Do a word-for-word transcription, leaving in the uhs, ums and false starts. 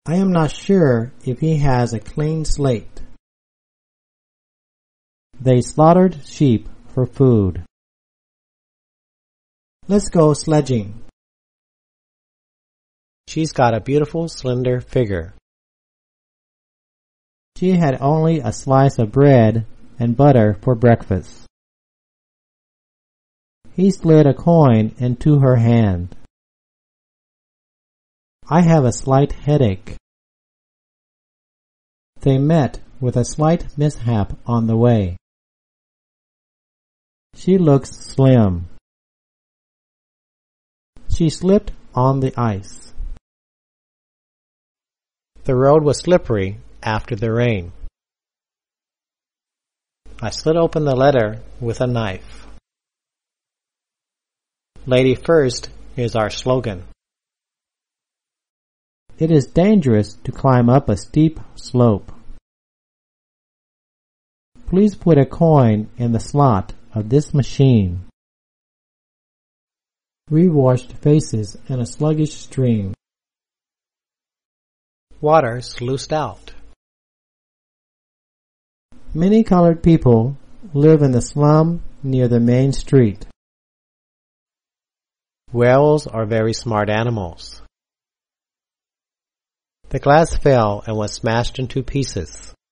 I am not sure if he has a clean slate. They slaughtered sheep for food. Let's go sledging. She's got a beautiful, slender figure. She had only a slice of bread and butter for breakfast. He slid a coin into her hand. I have a slight headache. They met with a slight mishap on the way. She looks slim. She slipped on the ice. The road was slippery after the rain. I slit open the letter with a knife. Lady first is our slogan. It is dangerous to climb up a steep slope. Please put a coin in the slot of this machine. We washed faces in a sluggish stream. Water sluiced out. Many colored people live in the slum near the main street. Whales are very smart animals. The glass fell and was smashed into pieces.